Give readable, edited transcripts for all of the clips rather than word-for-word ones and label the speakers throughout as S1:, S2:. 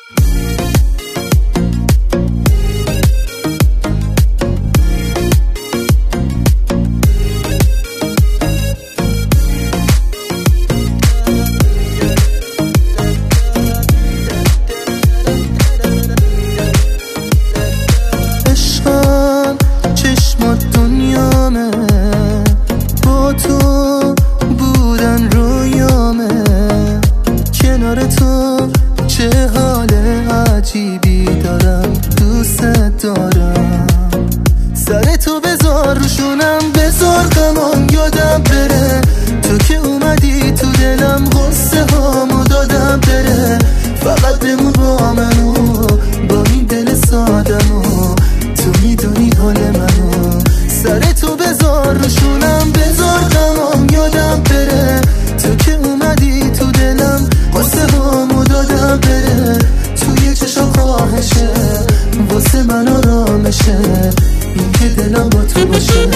S1: با تو بودن رویامه، کنار تو چه حال عجیبی دارم، دوست دارم. سر تو بذار روشونم، بذار غمام یادم بره، تو که اومدی تو دلم غصه هامو دادم بره. فقط بمون با منو، با این دل سادمو، تو میدونی حال منو. سر تو بذار روشونم، بذار غمام یادم بره، تو که اومدی تو دلم غصه هامو دادم بره. توی چشم خواهشه واسه من آرامشه، این که دلم با تو باشه.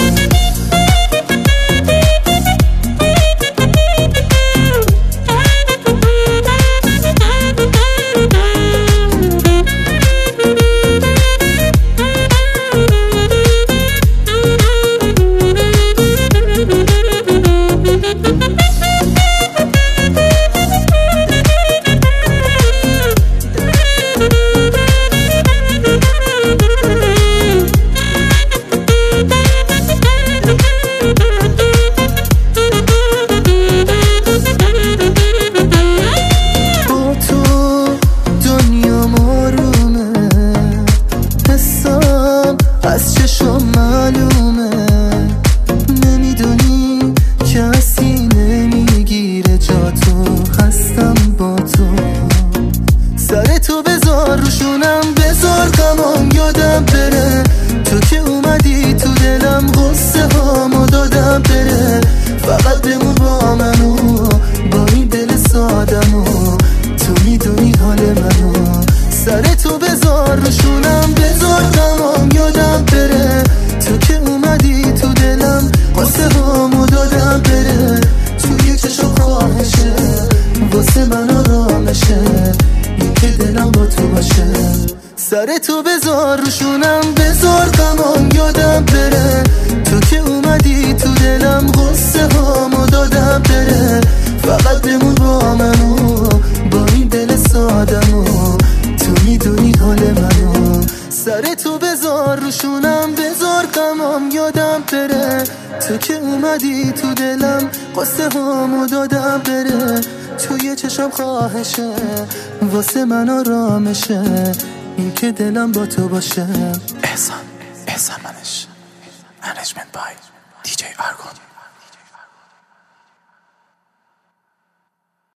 S1: از چشم معلومه، نمیدونی کسی نمیگیره جا تو، هستم با تو. سر تو بذار روشونم، بذار غمام یادم بره، تو که اومدی تو دلم غصه هامو دادم بره. فقط بمون با منو، با این دل سادمو، تو میدونی حال منو. سر تو بذار روشونم، بذار غمام یادم بره، تو که اومدی تو دلم غصه هامو دادم بره. توی چشم خواهشه واسه من آرامشه، این که دلم با تو باشه. سر تو بذار روشونم، بذار غمام یادم بره، تو که اومدی تو دلم غصه هامو دادم بره. فقط بمون با منو، با این دل سادمو، تو میدونی حال منو. سر تو بذار روشونم، بذار غمام یادم بره، تو که اومدی تو دلم قصه هامو دادم بره. توی چشم خواهشه واسه من آرامشه، این که دلم با تو باشه.
S2: احسان منش، منیجمنت بای DJ ارگون.